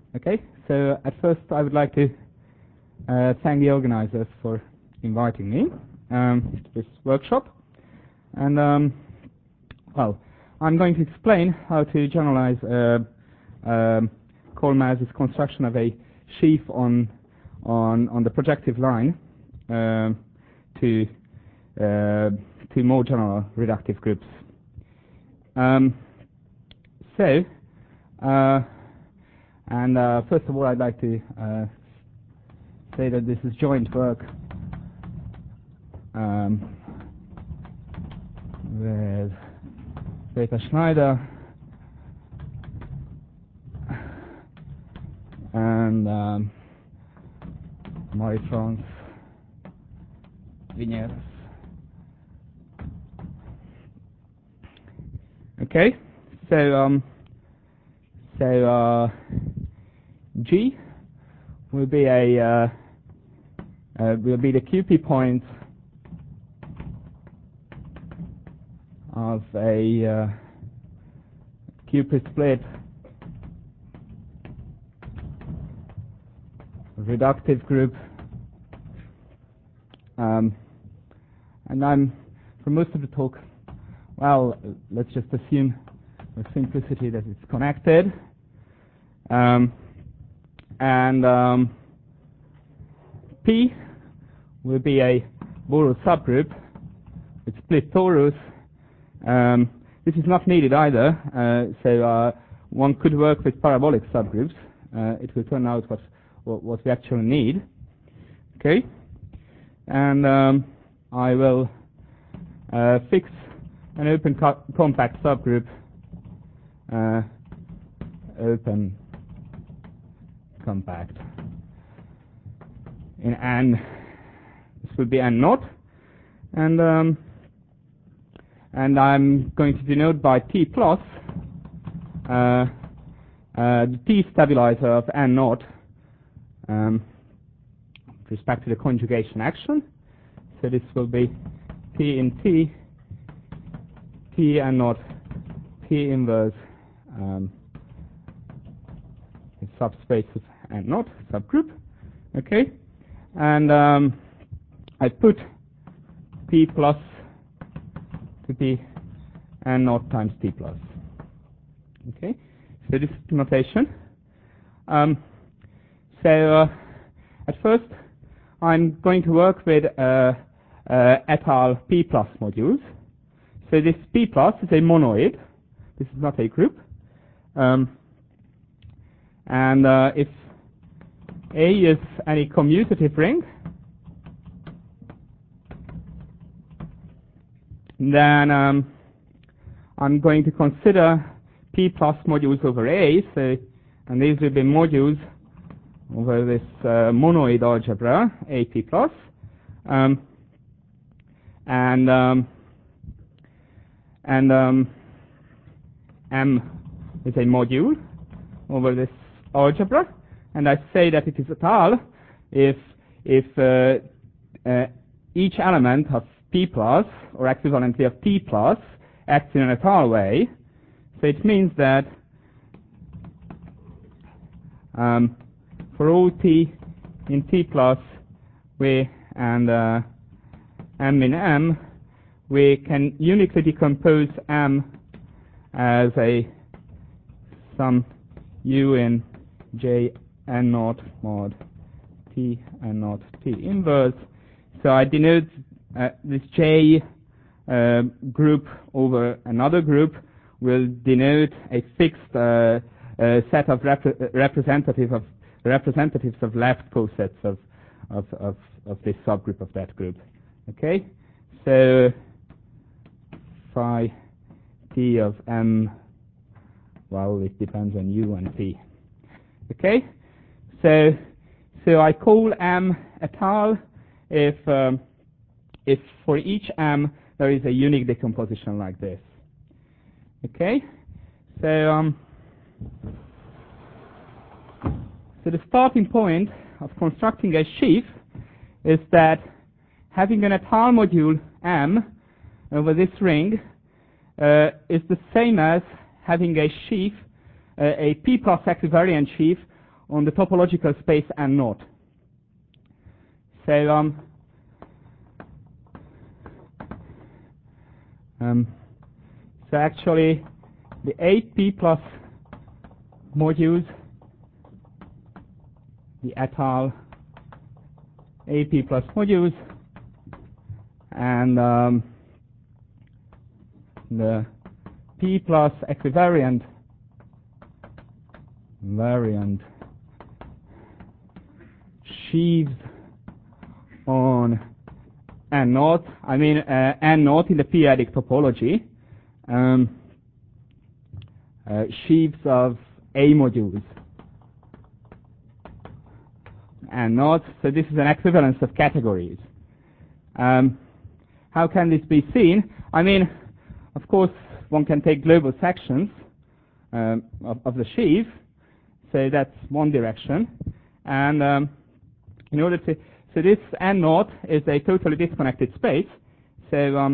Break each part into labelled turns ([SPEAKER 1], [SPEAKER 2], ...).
[SPEAKER 1] Okay, so at first I would like to thank the organizers for inviting me to this workshop. And well, I'm going to explain how to generalize Kolmaz's construction of a sheaf on the projective line to more general reductive groups. First of all, I'd like to say that this is joint work with Peter Schneider and Marie-France Vigneres. Okay, so G will be the QP point of a QP split reductive group, and I'm, for most of the talk, well, let's just assume for simplicity that it's connected, P will be a Borel subgroup with split torus. This is not needed either, so one could work with parabolic subgroups. It will turn out what we actually need. Okay, and I will fix an open compact subgroup, open compact in N. This will be N naught, and I'm going to denote by T plus the T stabilizer of N naught with respect to the conjugation action. So this will be T in T, T N naught, T inverse subspace of N naught subgroup. Okay, and I put P plus to be N naught times T plus. Okay, so this is the notation. At first I'm going to work with et al. P plus modules. So this P plus is a monoid. This is not a group. If A is any commutative ring, then I'm going to consider P plus modules over A, and these will be modules over this monoid algebra, AP plus, M is a module over this algebra, and I say that it is et al. if each element of P plus, or equivalently of T plus, acts in an et al. Way. So it means that for all T in T plus, and M in M, we can uniquely decompose M as some U in J N naught mod T N naught T inverse. So I denote this J group over another group will denote a fixed set of representatives of left cosets of this subgroup of that group. Okay, so phi T of M, well, it depends on U and P. Okay, so I call M et al. If for each M there is a unique decomposition like this. Okay, so the starting point of constructing a sheaf is that having an et al. Module M over this ring is the same as having a sheaf, a P plus equivariant sheaf on the topological space N naught. So so actually the AP plus modules, the étal AP plus modules, and the P plus equivariant sheaves on N naught. I mean N naught in the p-adic topology, sheaves of A modules N naught. So this is an equivalence of categories. How can this be seen? I mean, of course, one can take global sections of the sheaf. So that's one direction. And in order to, so this N naught is a totally disconnected space. So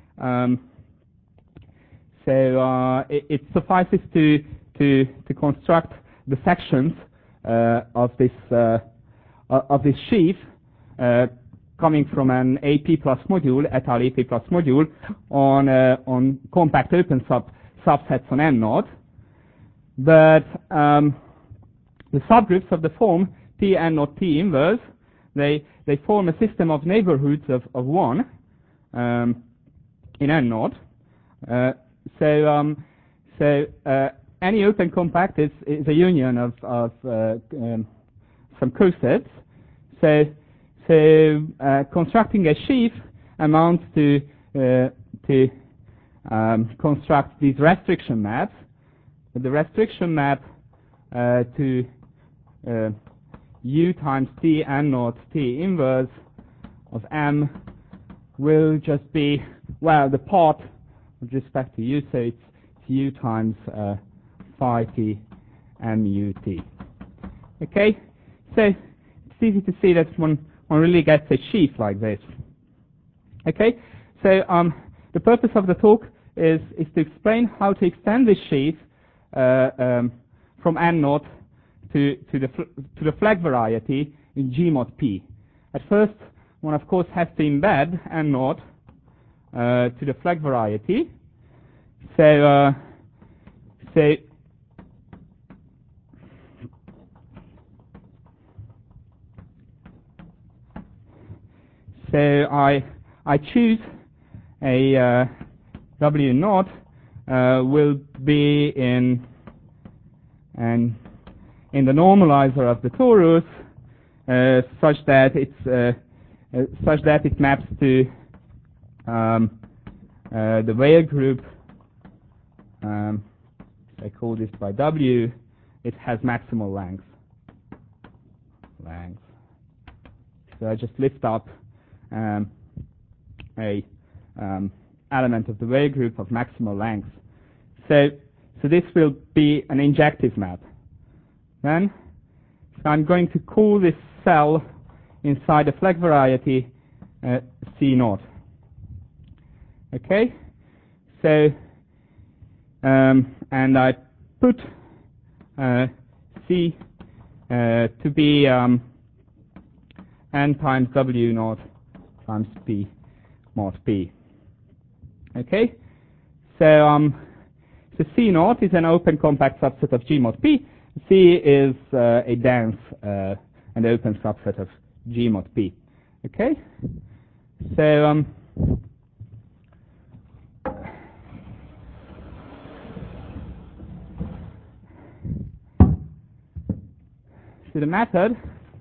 [SPEAKER 1] it suffices to construct the sections of this sheaf coming from an AP plus module, étal AP plus module, on compact open subsets on N naught. But the subgroups of the form T N naught T inverse, they form a system of neighborhoods of 1 in N naught. So any open compact is a union of some cosets. So constructing a sheaf amounts to construct these restriction maps. The restriction map to U times T N naught T inverse of M will just be, well, the part with respect to U, so it's U times phi T mu T. Okay, so it's easy to see that one really gets a sheaf like this. Okay, so the purpose of the talk is to explain how to extend this sheaf from N naught to the flag variety in G mod P. At first, one of course has to embed N naught to the flag variety. So I choose a W naught will be in the normalizer of the torus such that it maps to the Weyl group. I call this by W. It has maximal length. So I just lift up a element of the Weyl group of maximal length. So this will be an injective map. Then so I'm going to call this cell inside the flag variety C naught. Okay, so and I put C to be N times W naught times P mod P. Okay, so C naught is an open compact subset of G mod P. C is a dense and open subset of G mod P. Okay, so the method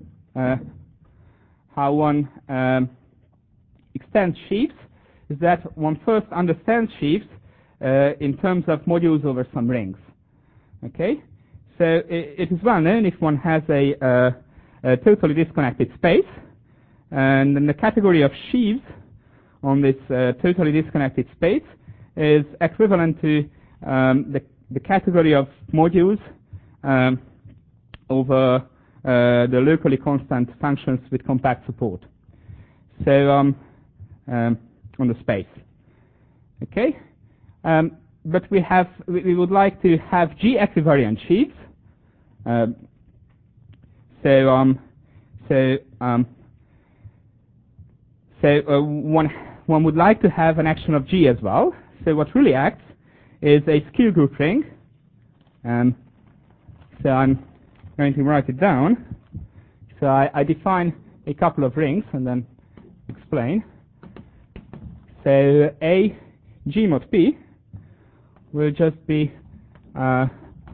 [SPEAKER 1] how one extends sheaves is that one first understands sheaves in terms of modules over some rings. Okay, so it is well known if one has a totally disconnected space, and then the category of sheaves on this totally disconnected space is equivalent to the category of modules over the locally constant functions with compact support. So on the space. Okay, but we would like to have G equivariant sheaves One would like to have an action of G as well. So what really acts is a skew group ring. So I'm going to write it down. So I define a couple of rings and then explain. So A G mod P will just be the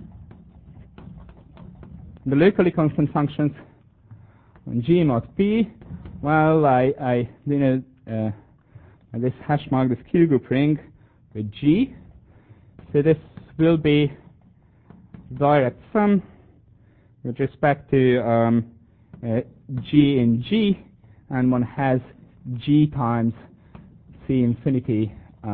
[SPEAKER 1] locally constant functions on G mod P. Well, I this hash mark this Q group ring with G. So this will be direct sum with respect to G in G, and one has G times C infinity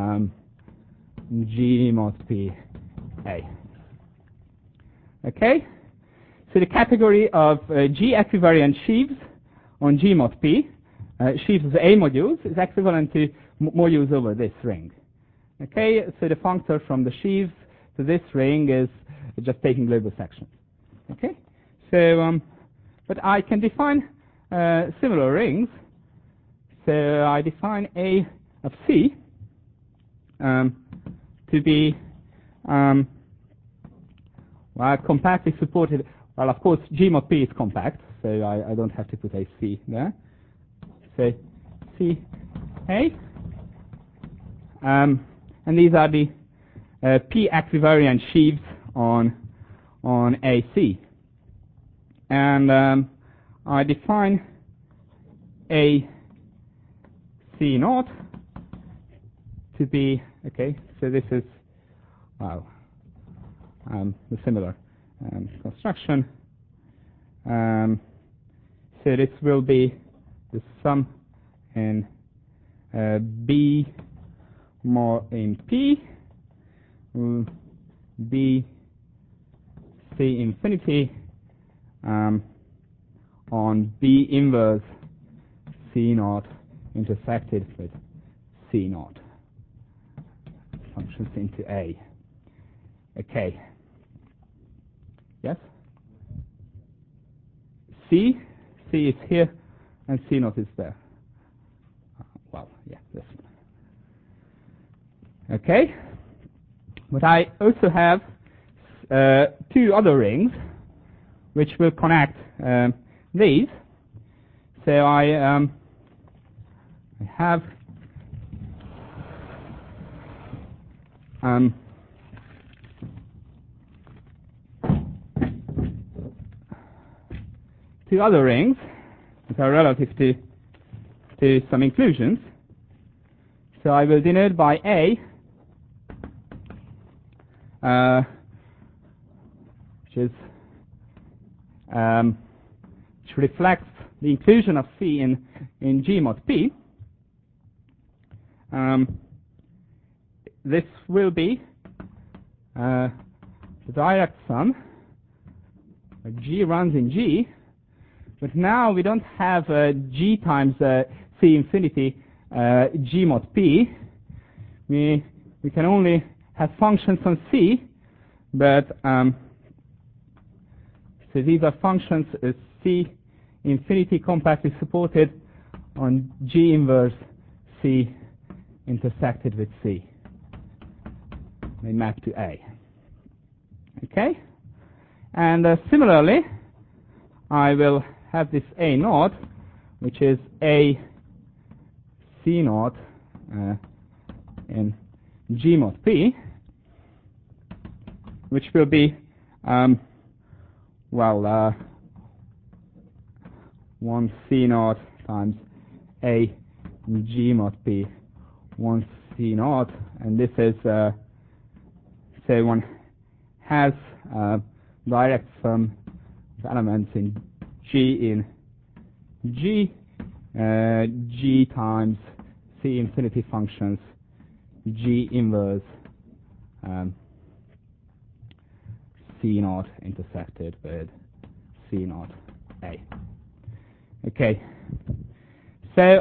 [SPEAKER 1] G mod P A. Okay? So the category of G equivariant sheaves on G mod P, sheaves of A modules, is equivalent to modules over this ring. Okay? So the functor from the sheaves to this ring is just taking global sections. Okay? So, but I can define similar rings. So I define A of C to be well, compactly supported. Well, of course, G mod P is compact, so I don't have to put a C there. So C A, and these are the P equivariant sheaves on AC. And I define A C naught to be, okay, so this is, well, the similar construction. So this will be the sum in B more in P, B C infinity on B inverse C naught intersected with C naught. Functions into A. Okay. Yes? C is here, and C naught is there. Well, yeah, this one. Okay. But I also have two other rings which will connect these. So I have two other rings that are relative to some inclusions. So I will denote by A, which reflects the inclusion of C in G mod P. This will be the direct sum. G runs in G, but now we don't have G times C infinity G mod P. We can only have functions on C, but so these are functions C infinity compactly supported on G inverse C intersected with C. They map to A. Okay? And similarly, I will have this A naught, which is A C naught in G mod P, which will be, 1 C naught times A G mod P, 1 C naught, and this is, say one has direct sum of elements in G G times C infinity functions G inverse C naught intersected with C naught A. Okay. So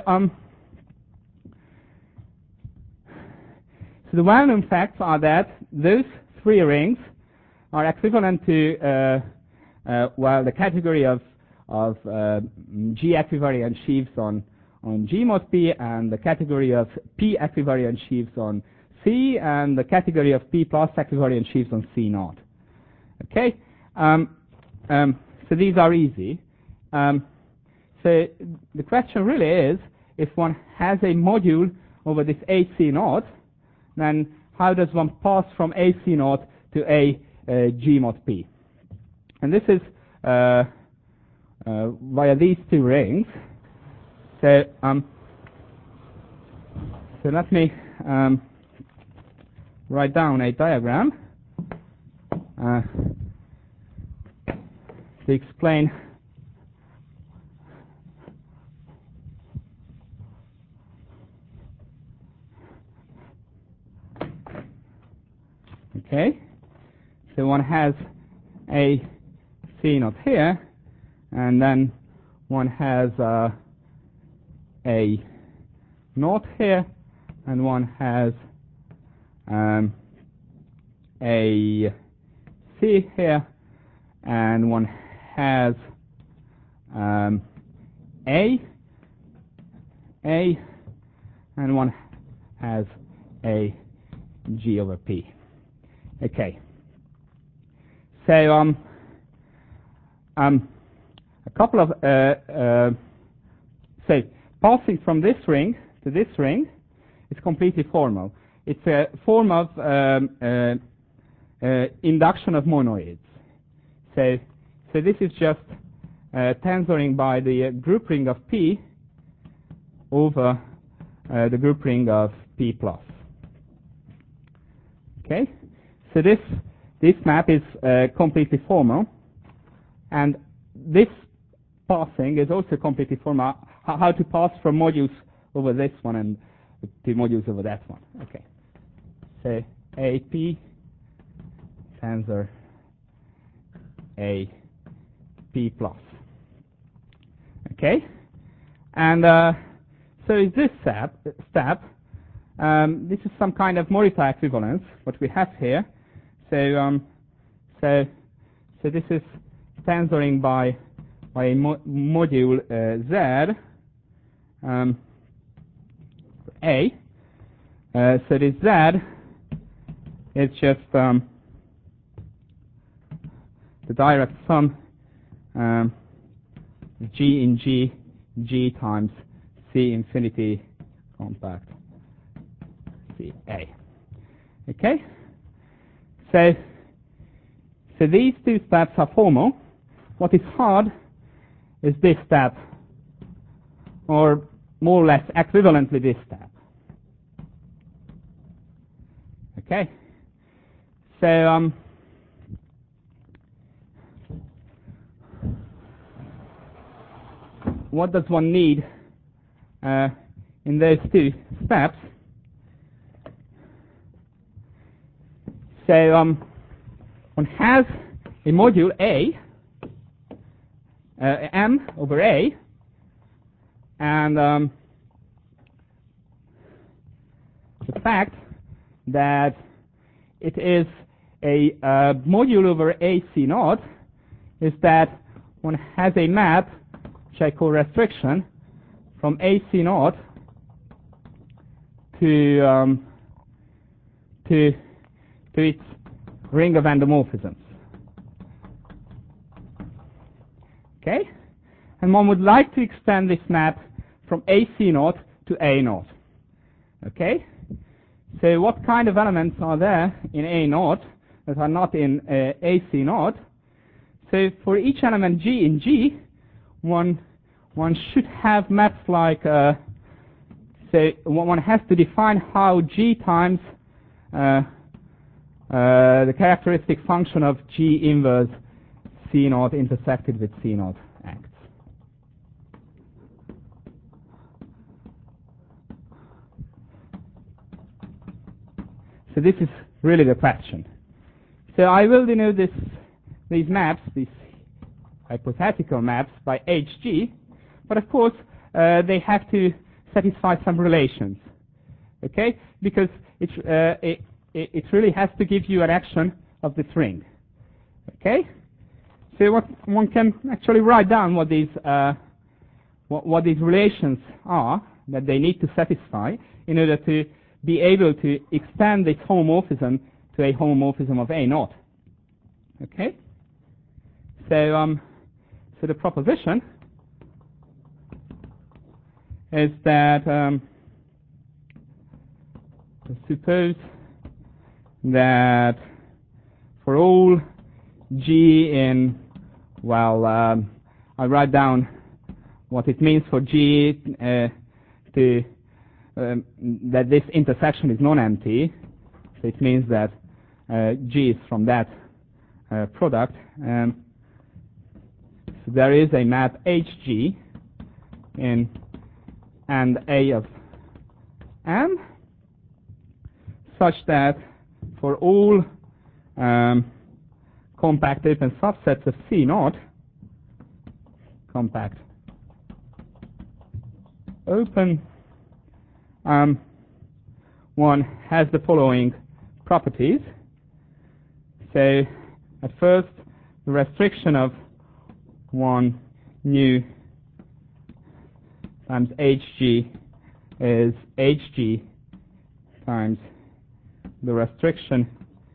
[SPEAKER 1] so the well-known facts are that those three rings are equivalent to the category of G equivariant sheaves on G mod P, and the category of P equivariant sheaves on C, and the category of P plus equivariant sheaves on C naught. Okay, so these are easy. So the question really is, if one has a module over this AC naught, then how does one pass from AC naught to a G mod P? And this is via these two rings. So let me write down a diagram to explain okay. So one has a C naught here, and then one has a naught here, and one has a C here, and one has A, and one has a G over P. Okay. So a couple of say passing from this ring to this ring is completely formal. It's a form of induction of monoids. So this is just tensoring by the group ring of P over the group ring of P plus. Okay, so this map is completely formal, and this passing is also completely formal. How to pass from modules over this one and to modules over that one. Okay, so AP tensor A P plus. Okay, and so is this step. This is some kind of Morita equivalence, what we have here. So this is tensoring by a module Z A. So this Z is just the direct sum G in G times C infinity compact C A. Okay? So these two steps are formal. What is hard is this step, or more or less equivalently this step. Okay? So what does one need in those two steps? So one has a module A, M over A, and the fact that it is a module over AC naught is that one has a map, which I call restriction, from AC naught to its ring of endomorphisms. Okay? And one would like to extend this map from AC naught to A naught. Okay? So what kind of elements are there in A naught that are not in AC naught? So for each element G in G, one should have maps like, so one has to define how G times the characteristic function of G inverse C naught intersected with C naught acts. So this is really the question. So I will denote these maps, these hypothetical maps, by HG, but of course they have to satisfy some relations. Okay? Because it really has to give you an action of this ring. Okay? So one can actually write down what these relations are that they need to satisfy in order to be able to extend this homomorphism to a homomorphism of A naught. Okay? So the proposition is that suppose that for all G in, well, I write down what it means for G that this intersection is non-empty. So it means that G is from that product. So there is a map HG in and A of M such that for all compact open subsets of C naught, compact open, one has the following properties. So at first, the restriction of 1 nu times Hg is Hg times the restriction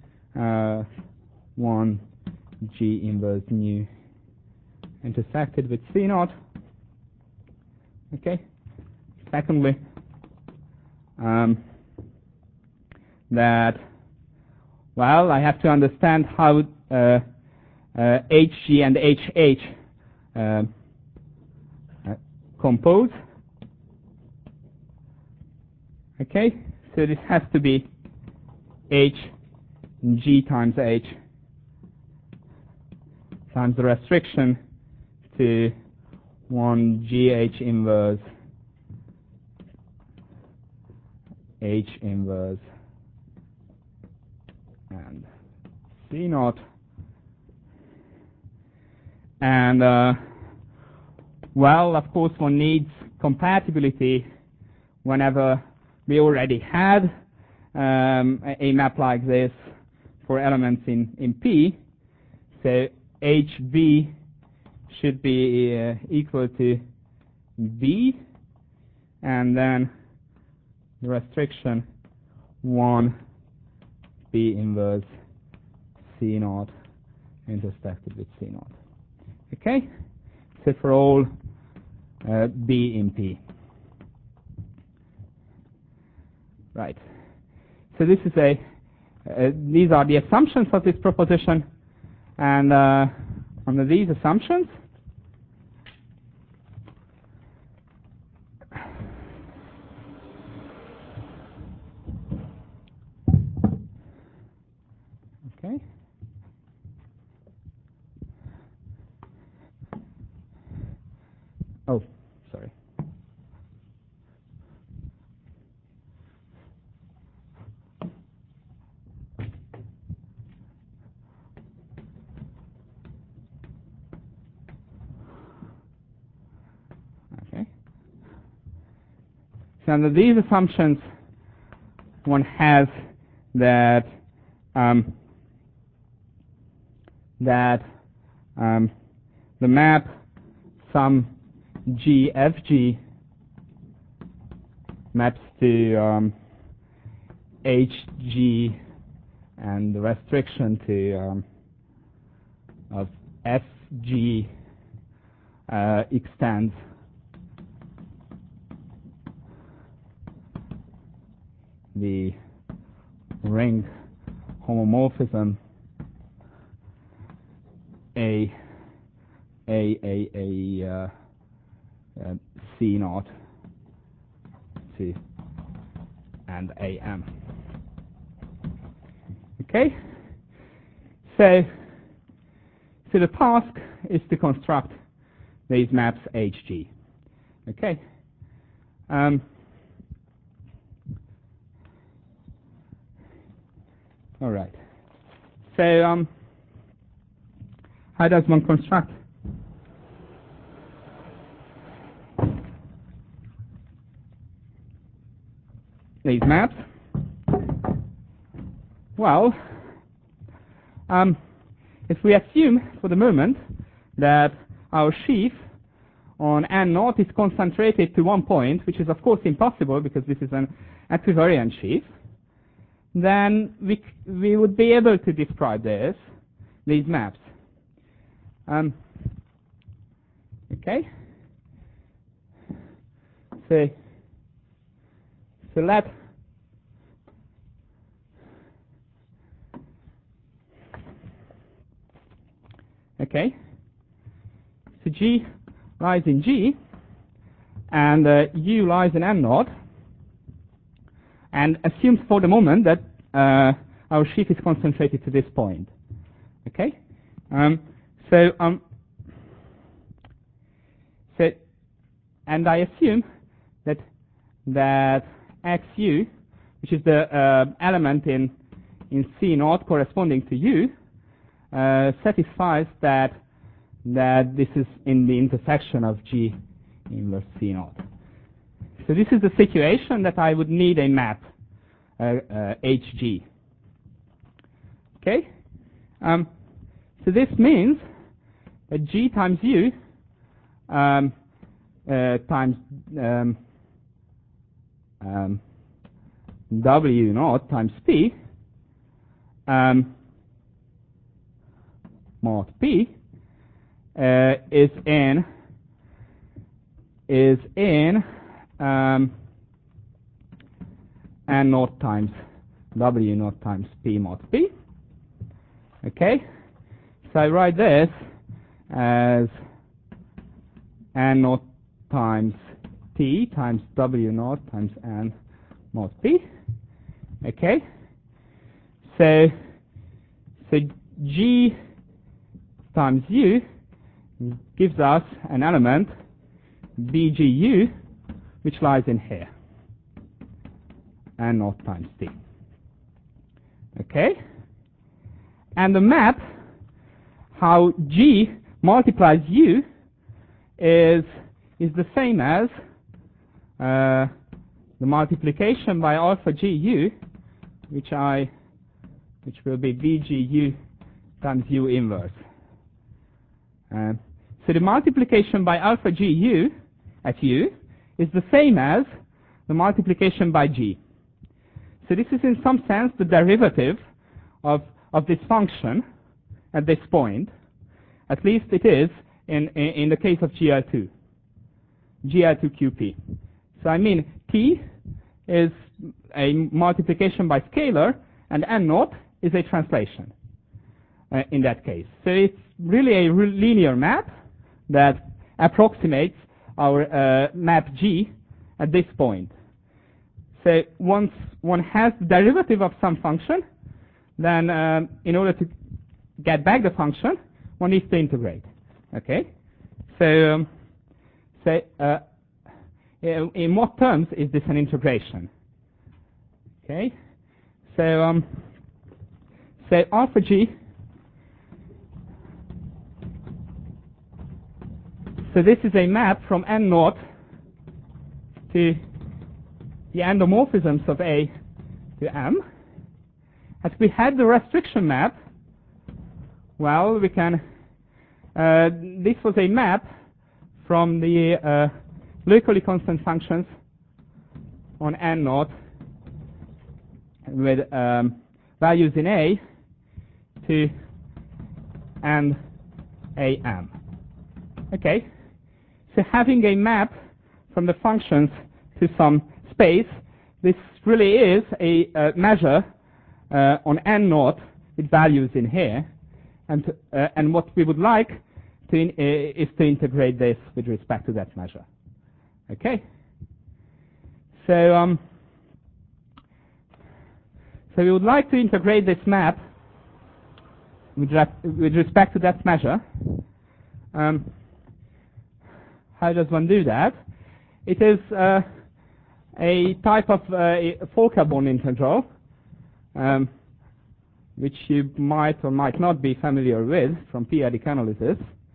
[SPEAKER 1] 1 G inverse nu intersected with C naught. Okay. Secondly, that, well, I have to understand how Hg and Hh compose. Okay, so this has to be Hg times H times the restriction to 1 GH inverse H inverse and C naught. And well, of course, one needs compatibility whenever we already had a map like this for elements in P. So HB should be equal to B, and then the restriction 1 B inverse C naught intersected with C naught. Okay? So for all B in P. Right. So this is these are the assumptions of this proposition, and under these assumptions, okay. Oh, sorry. Okay. So under these assumptions, one has that the map some GFG maps to HG, and the restriction to of FG extends the ring homomorphism C naught to and AM. Okay, so the task is to construct these maps HG. Okay. All right. So how does one construct these maps? if we assume for the moment that our sheaf on N0 is concentrated to one point, which is of course impossible because this is an equivariant sheaf, then we would be able to describe these maps. Okay. So let okay. So G lies in G, and U lies in N0, and assumes for the moment that our sheaf is concentrated to this point. Okay. So and I assume that XU, which is the element in C0 corresponding to U, satisfies that this is in the intersection of G inverse C0. So this is the situation that I would need a map HG. Okay. So this means that G times U times W naught times P mod P is in N naught times W naught times P mod P. Okay, so I write this as N naught times T times W naught times N mod P. Okay, so G times U gives us an element BGU which lies in here, N naught times T. Okay, and the map how G multiplies U is the same as the multiplication by alpha GU, which will be BGU times U inverse. So the multiplication by alpha GU at U is the same as the multiplication by G. So this is in some sense the derivative of this function at this point. At least it is in the case of GL2 QP. So I mean T is a multiplication by scalar, and N naught is a translation in that case. So it's really a linear map that approximates our map G at this point. So once one has the derivative of some function, then in order to get back the function, one needs to integrate. Okay. So in what terms is this an integration? Okay. So alpha G. So this is a map from N naught to the endomorphisms of A to M. As we had the restriction map, well, we can. This was a map from the locally constant functions on N naught with values in A to and AM. Okay, so having a map from the functions to some space, this really is a measure on N naught with values in here, and what we would like is to integrate this with respect to that measure. Okay, so we would like to integrate this map with respect to that measure. How does one do that? It is a type of Fokker-Born integral, which you might or might not be familiar with from p-adic analysis.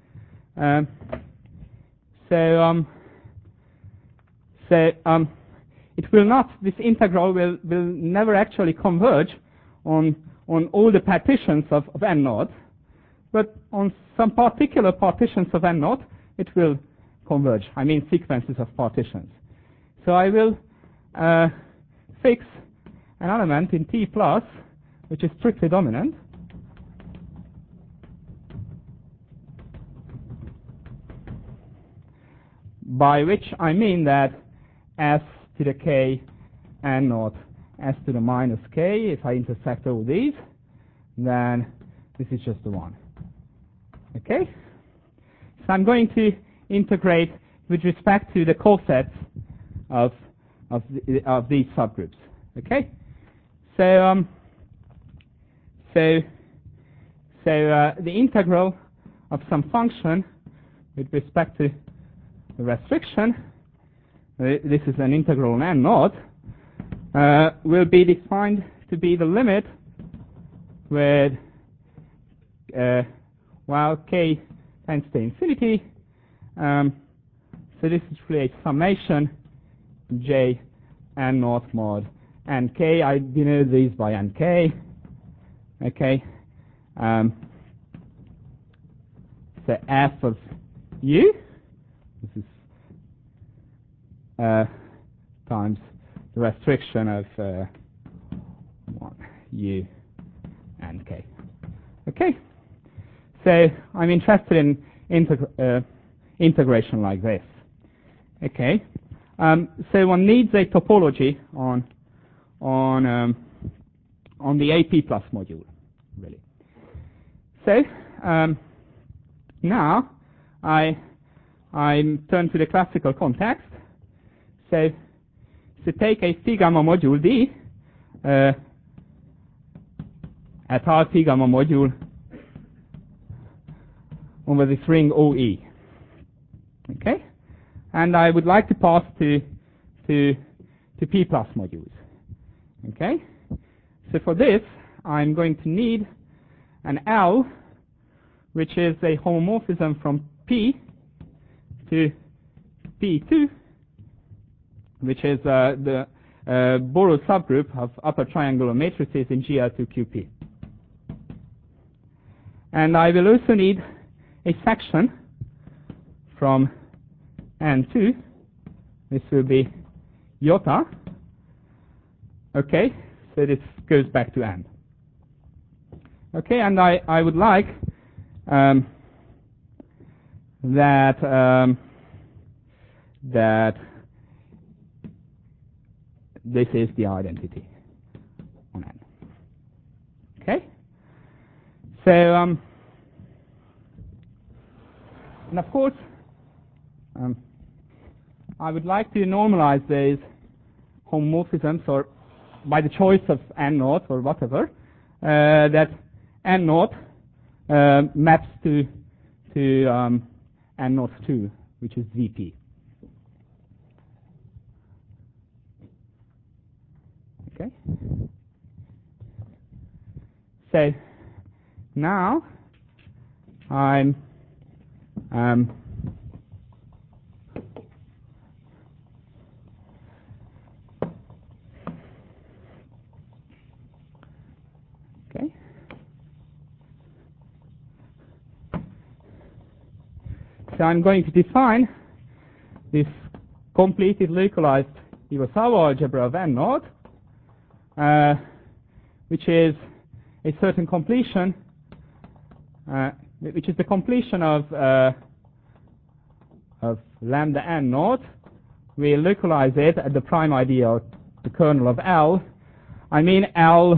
[SPEAKER 1] It will not. This integral will never actually converge on all the partitions of N naught. but on some particular partitions of N naught, it will converge. I mean sequences of partitions. So I will fix an element in T plus, which is strictly dominant. By which I mean that S to the K N naught, S to the minus K, if I intersect all these, then this is just the one. Okay? So I'm going to integrate with respect to the cosets of these subgroups. Okay? So the integral of some function with respect to the restriction, this is an integral on N naught, will be defined to be the limit with while k tends to infinity. So this is really a summation j N naught mod nk. I denote these by nk. Okay. So f of u, this is times the restriction of 1 u and k. Okay. So I'm interested in integration like this. Okay. So one needs a topology on the AP plus module, really. So now I turn to the classical context. So take a phi gamma module D at R phi gamma module over this ring OE. Okay? And I would like to pass to P plus modules. Okay? So for this, I'm going to need an L, which is a homomorphism from P to P2, which is the Borel subgroup of upper triangular matrices in GL2QP. And I will also need a section from N2. This will be iota. Okay, so this goes back to N. Okay, and I would like that this is the identity on N. Okay? So, and of course, I would like to normalize these homomorphisms, or by the choice of N naught or whatever, that N naught maps to N naught 2, which is VP. Okay. So now I'm okay. So I'm going to define this completed localized Iwasawa algebra of N naught, which is a certain completion, which is the completion of lambda N naught. We localize it at the prime ideal, the kernel of L. I mean L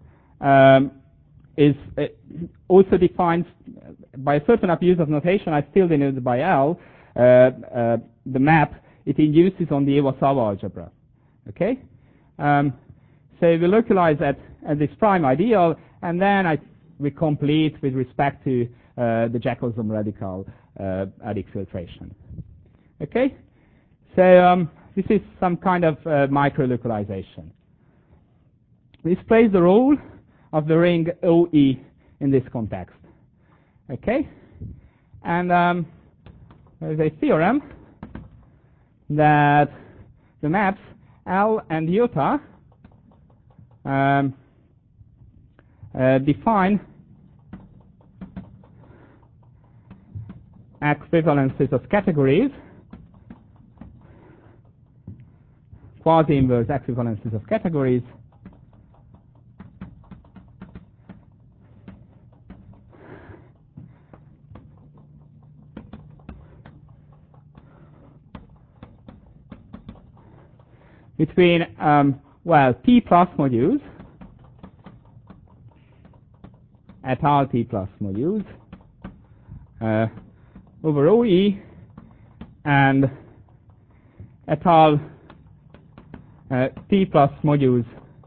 [SPEAKER 1] is also defined by a certain abuse of notation. I still denote it by L, the map it induces on the Iwasawa algebra. Okay? So we localize at this prime ideal, and then we complete with respect to the Jacobson radical adic filtration. Okay? So this is some kind of micro-localization. This plays the role of the ring OE in this context. Okay? And there's a theorem that the maps L and iota define equivalences of categories, quasi-inverse equivalences of categories, between, P plus modules, et al. P plus modules, over OE, and et al. P plus modules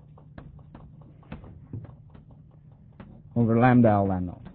[SPEAKER 1] over lambda L and naught.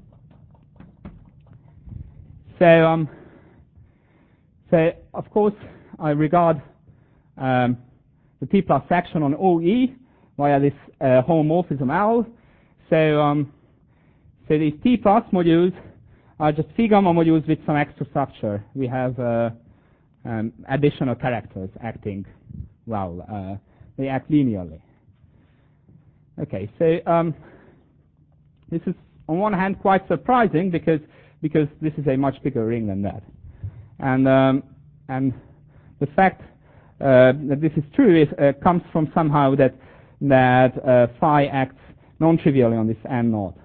[SPEAKER 1] So of course I regard the P plus section on OE via this homomorphism L. So these P plus modules are just phi gamma modules with some extra structure. We have additional characters acting well. They act linearly. Okay, so this is on one hand quite surprising because this is a much bigger ring than that, and the fact that this is true comes from somehow that phi acts non-trivially on this n naught.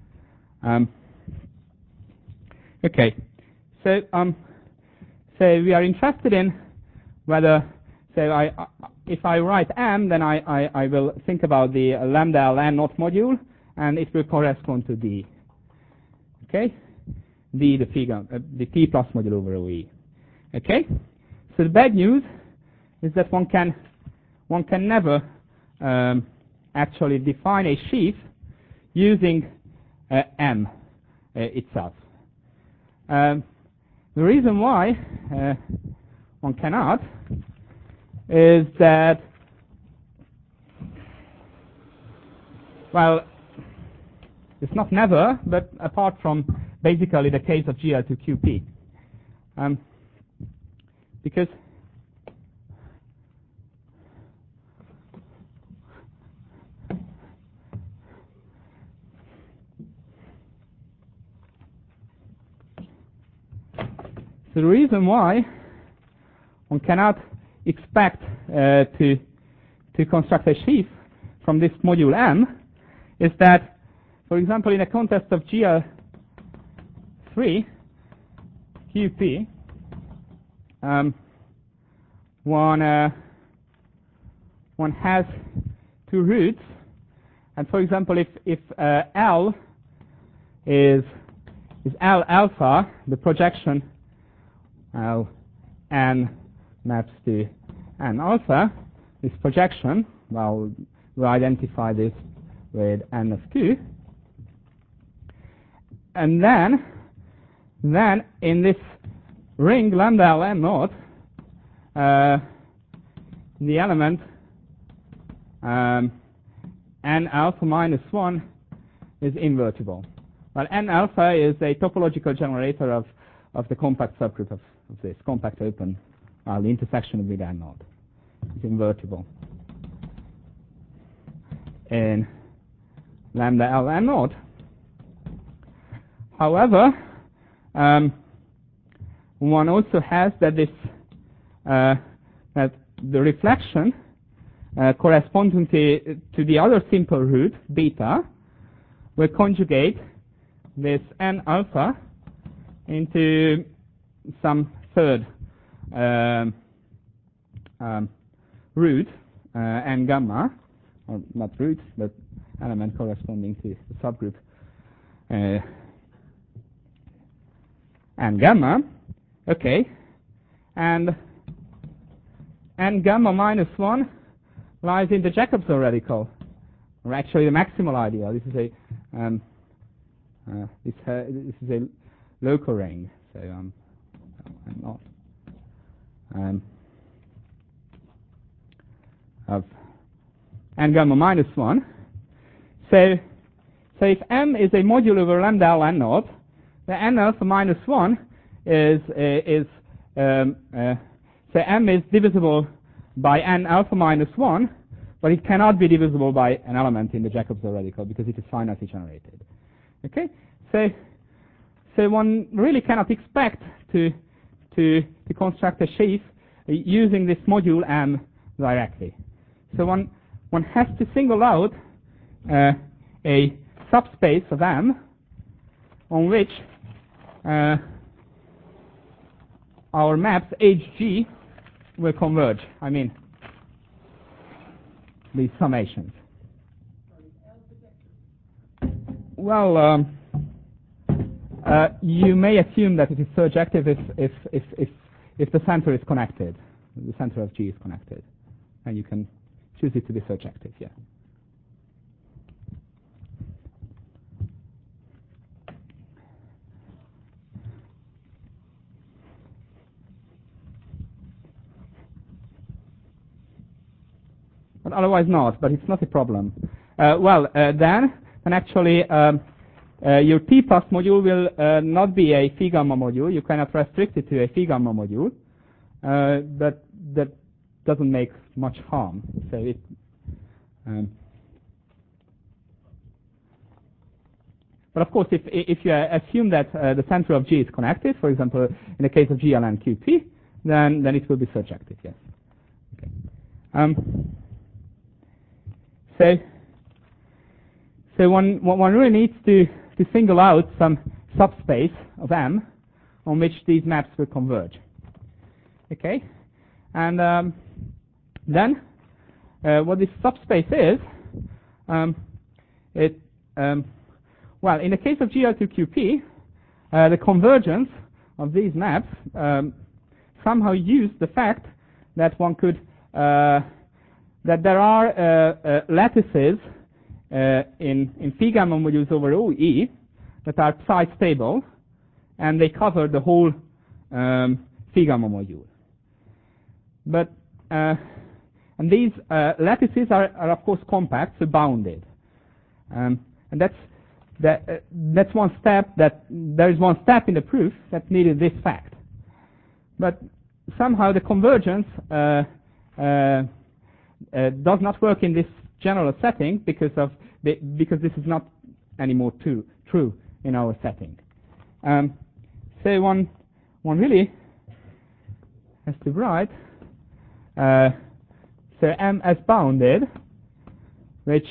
[SPEAKER 1] Okay, so we are interested in whether, if I write M, then I will think about the lambda L n naught module, and it will correspond to D. Okay, D the P plus module over OE. Okay, so the bad news is that one can never actually define a sheaf using M itself. The reason why one cannot is that, well, it's not never, but apart from basically the case of GL2QP. Because the reason why one cannot expect to construct a sheaf from this module M is that, for example, in the context of GL3 QP, one has two roots, and for example, if L is L alpha, the projection L n maps to n alpha, this projection, well, we'll identify this with n of 2, and then in this ring lambda L n naught, the element n alpha minus 1 is invertible. Well, n alpha is a topological generator of the compact subgroup of this compact open, the intersection with n naught is invertible in lambda L n naught. However, one also has that this that the reflection corresponding to the other simple root beta will conjugate this n alpha into some third root n gamma, or not root but element corresponding to the subgroup n gamma. Okay, and n gamma minus 1 lies in the Jacobson radical, or actually the maximal ideal. This is a local ring, so I'm not of n gamma minus 1. So if M is a module over lambda L n naught, the n alpha minus 1 is so M is divisible by n alpha minus 1, but it cannot be divisible by an element in the Jacobson radical because it is finitely generated. Okay, so So one really cannot expect to construct a sheaf using this module M directly. So one has to single out a subspace of M on which our maps HG will converge. I mean, these summations. Well, you may assume that it is surjective if the center is connected, the center of G is connected, and you can choose it to be surjective. Yeah. But otherwise not. But it's not a problem. Then actually. Your T plus module will not be a phi gamma module. You cannot restrict it to a phi gamma module. But that doesn't make much harm. So it, but of course, if you assume that the center of G is connected, for example, in the case of GLN QP, then it will be surjective. Yes. Okay. So one really needs to single out some subspace of M on which these maps will converge. Okay, and then what this subspace is, well, in the case of GL2QP, the convergence of these maps somehow use the fact that one could that there are lattices in phi gamma modules over OE that are psi stable, and they cover the whole phi gamma module. But and these lattices are of course compact, so bounded, and that's one step. That there is one step in the proof that needed this fact, but somehow the convergence does not work in this general setting because this is not anymore true in our setting. So one really has to write so M as bounded, which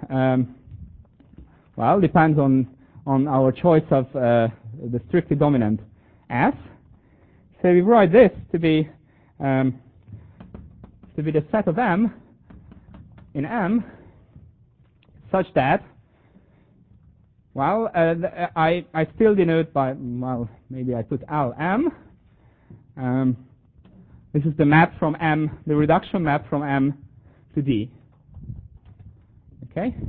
[SPEAKER 1] well depends on our choice of the strictly dominant S. So we write this to be the set of M in M such that, well, I still denote by, well, maybe I put LM. This is the map from M, the reduction map from M to D. Okay?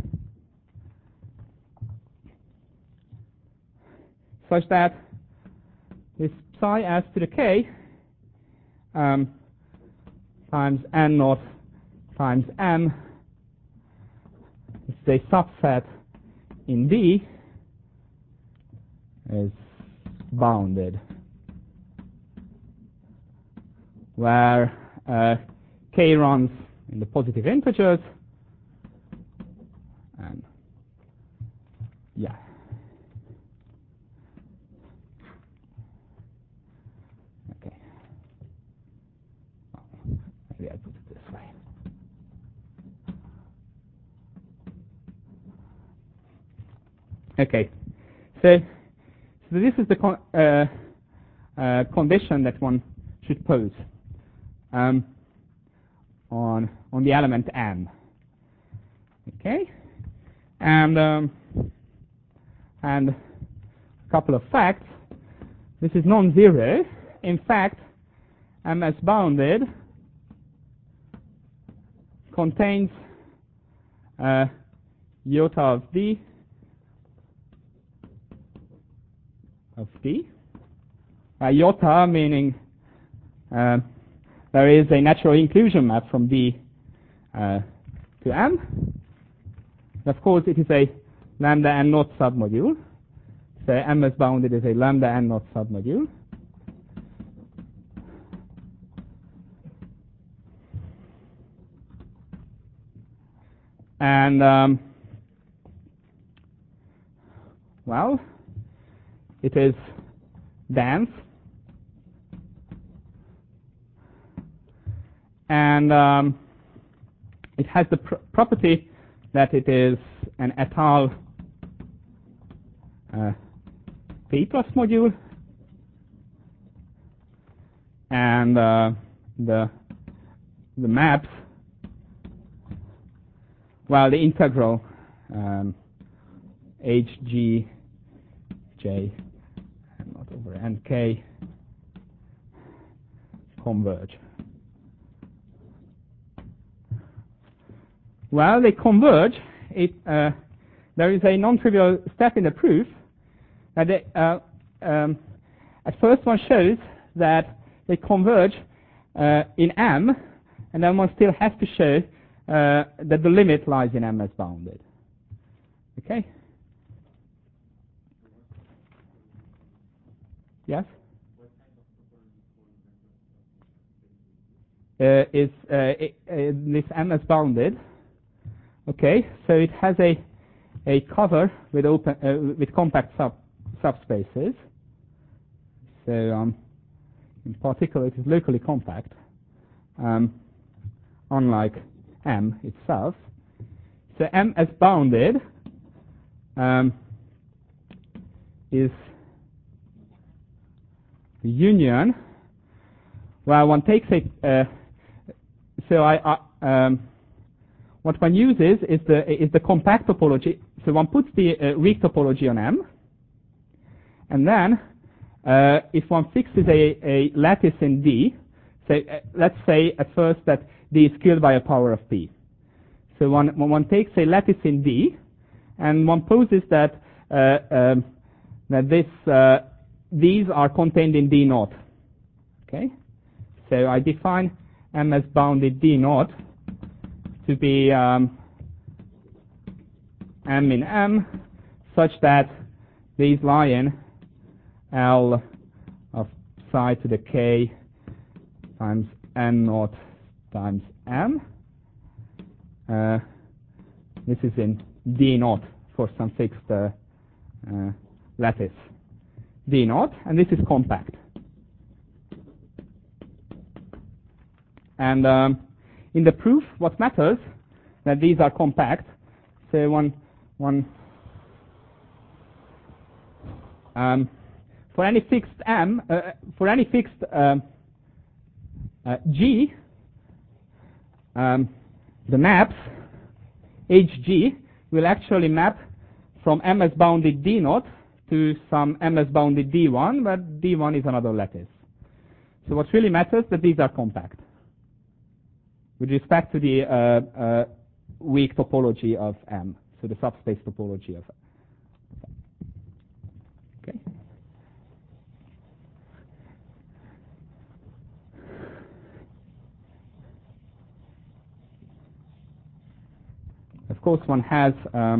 [SPEAKER 1] Such that this psi S to the K times N naught times M is a subset in D is bounded, where K runs in the positive integers, and yeah. Okay. Well, maybe I put it this way. Okay, so this is the condition that one should pose on the element M. Okay, and a couple of facts. This is non-zero. In fact, M as bounded contains iota of D. Of D. Iota meaning there is a natural inclusion map from D to M. Of course, it is a lambda n naught submodule. So M as bounded is a lambda n naught submodule. And well, it is dense, and it has the property that it is an étale P plus module, and the maps, well, the integral HG J not over NK converge. Well, they converge. There is a non-trivial step in the proof. That at first one shows that they converge in M, and then one still has to show that the limit lies in M as bounded. Okay? Yes? This M as bounded. Okay, so it has a cover with with compact subspaces. So in particular, it is locally compact, unlike M itself. So M as bounded is the union. Well, one takes what one uses is the compact topology. So one puts the weak topology on M, and then if one fixes a lattice in D, so let's say at first that D is scaled by a power of P. So one takes a lattice in D, and one poses that these are contained in D naught. Okay, so I define M as bounded D naught to be M in M, such that these lie in L of psi to the K times N naught times M. This is in D naught for some fixed lattice D naught, and this is compact. And in the proof, what matters that these are compact. So for any fixed M, for any fixed G, the maps HG will actually map from M as bounded D naught to some M as bounded D1, where D1 is another lattice. So what really matters that these are compact with respect to the weak topology of M, so the subspace topology of M. Okay. Of course, one has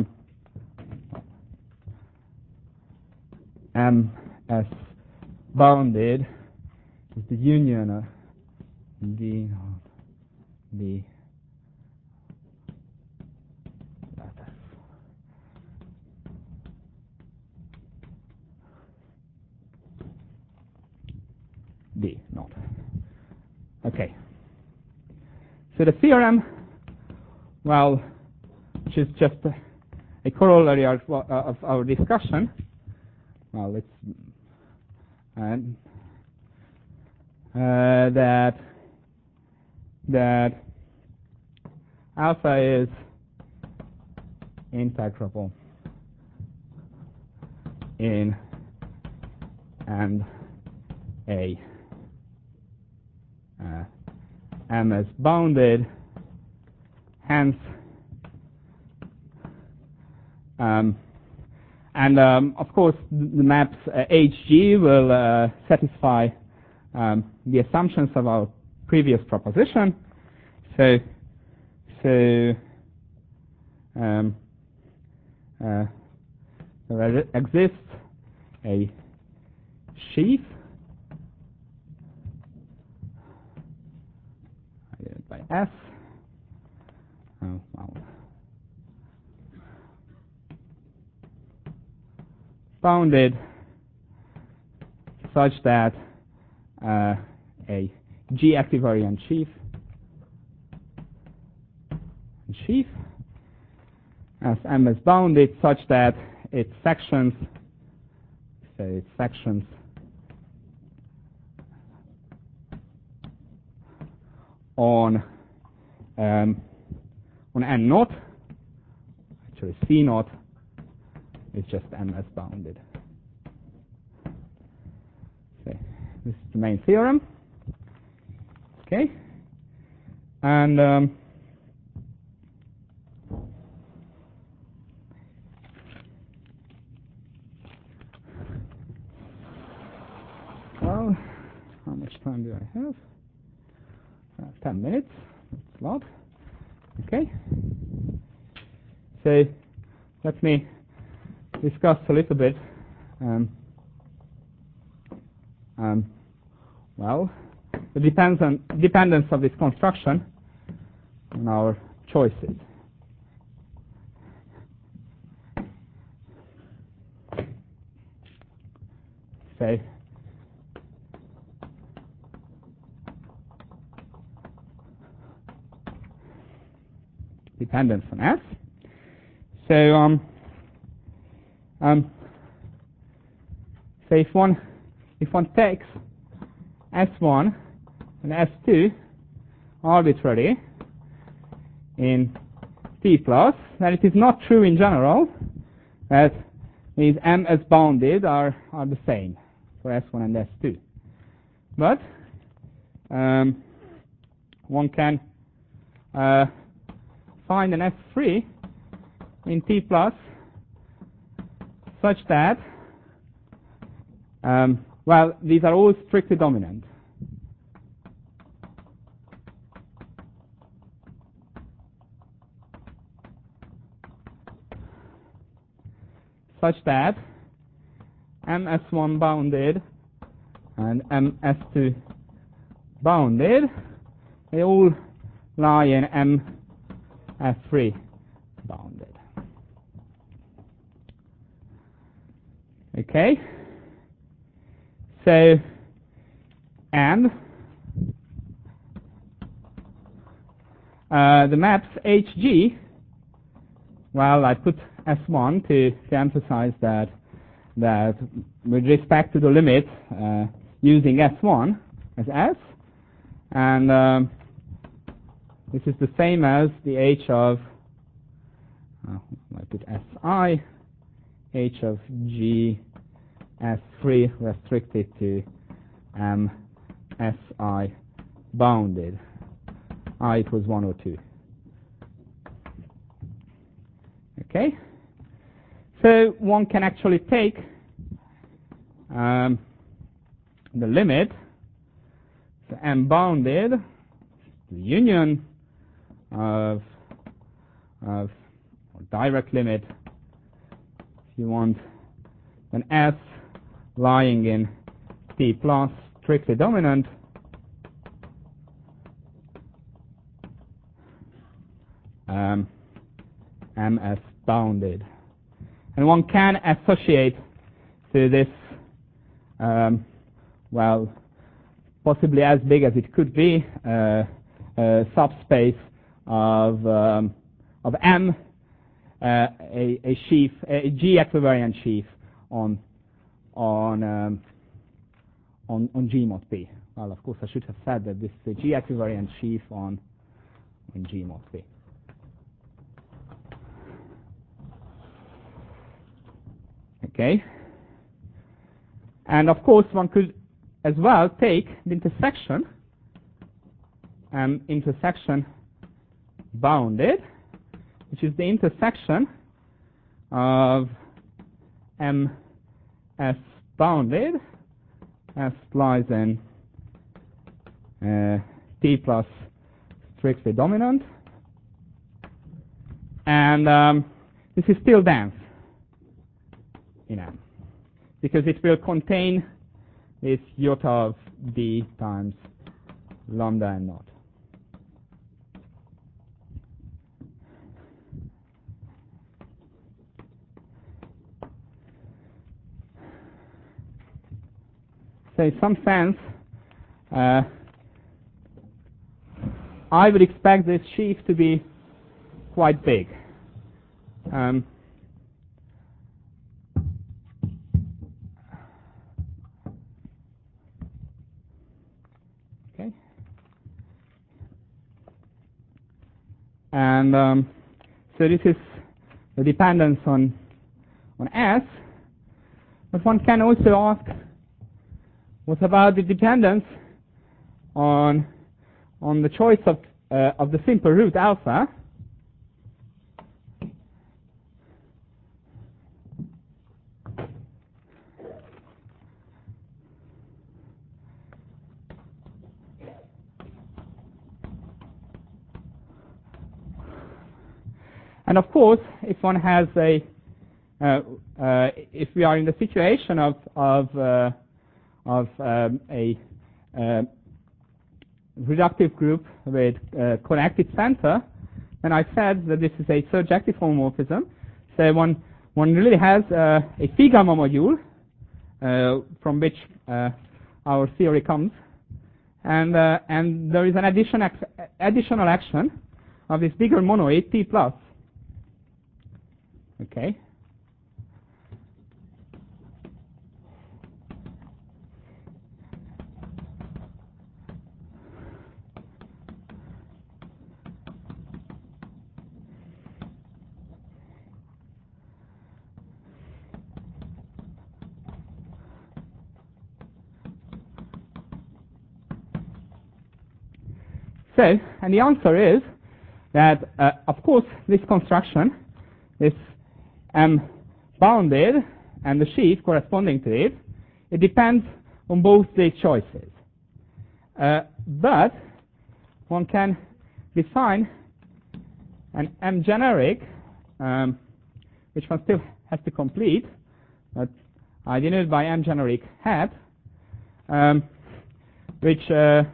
[SPEAKER 1] M as bounded is the union of D naught D lattice. D naught. Okay. So the theorem, well, which is just a corollary of our discussion. Well, let's that alpha is integrable in and a M is bounded, hence of course the maps HG will satisfy the assumptions of our previous proposition. So there exists a sheaf by S. Bounded such that a G equivariant sheaf as M is bounded such that its sections, say its sections on N naught, actually C naught, is just M as bounded. Okay, this is the main theorem. Okay, and well, how much time do I have? 10 minutes. That's a lot. Okay. So let me discuss a little bit. Well, the dependence of this construction on our choices. Say dependence on S. So if one takes S1 and S2 arbitrarily in T plus, then it is not true in general that these M as bounded are the same for S1 and S2. But one can find an S3 in T plus such that well, these are all strictly dominant. Such that MS1 bounded and MS2 bounded, they all lie in MS3 bounded. Okay? So, and the maps HG, well, I put S1 to emphasize that with respect to the limit using S1 as S, and this is the same as the H of, I put SI, H of G S3 restricted to SI bounded. I it was 1 or 2. Okay? So one can actually take the limit, so M bounded, the union of or direct limit, if you want, an S lying in T plus strictly dominant, MS bounded. And one can associate to this, well, possibly as big as it could be, a subspace of M, a sheaf, a G equivariant sheaf on G mod P. Well, of course, I should have said that this is a G equivariant sheaf on G mod P. Okay, and of course, one could as well take the intersection bounded, which is the intersection of MS bounded as lies in T plus strictly dominant, and this is still dense in M, because it will contain this iota of D times lambda and naught. So in some sense, I would expect this sheaf to be quite big. Okay. And so this is the dependence on S. But one can also ask, what about the dependence on the choice of the simple root alpha? And of course, if one has if we are in the situation of a reductive group with connected center, then I said that this is a surjective homomorphism. So one really has a phi gamma module from which our theory comes, and there is an additional action of this bigger monoid T plus. Okay. So, and the answer is that, of course, this construction, this M bounded and the sheaf corresponding to it, it depends on both these choices. But one can define an M generic, which one still has to complete, but I denote by M generic hat, which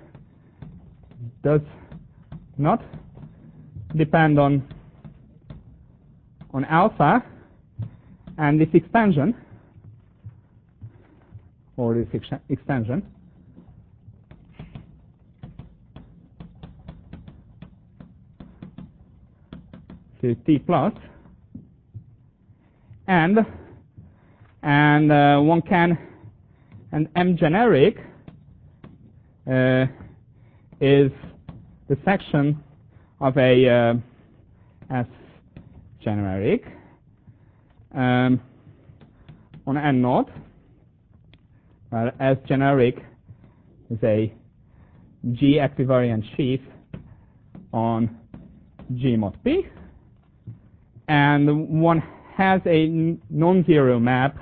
[SPEAKER 1] does not depend on alpha and this expansion, or this extension, to T plus, and one can, and M generic is the section of a S generic on N naught, while S generic is a G equivariant sheaf on G mod P, and one has a non-zero map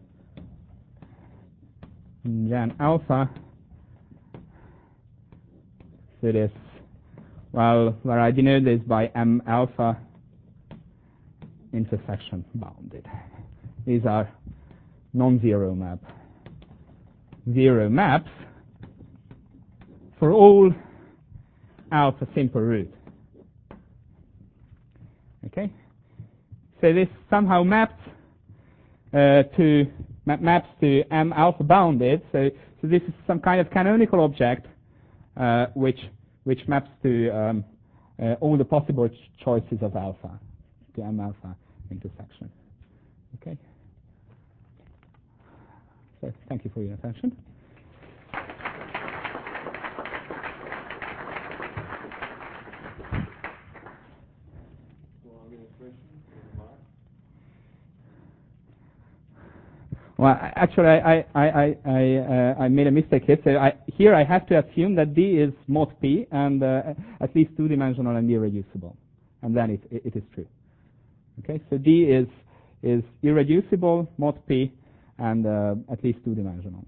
[SPEAKER 1] Gen alpha to this, well, where I denote this by M alpha intersection bounded. These are non-zero map. Zero maps for all alpha simple root. Okay? So this somehow maps to M alpha bounded. So this is some kind of canonical object which maps to all the possible choices of alpha, to M alpha intersection. Okay. So thank you for your attention. Well, actually, I made a mistake here. So here I have to assume that D is mod P and at least two-dimensional and irreducible, and then it is true. Okay, so D is irreducible, mod P, and at least two-dimensional.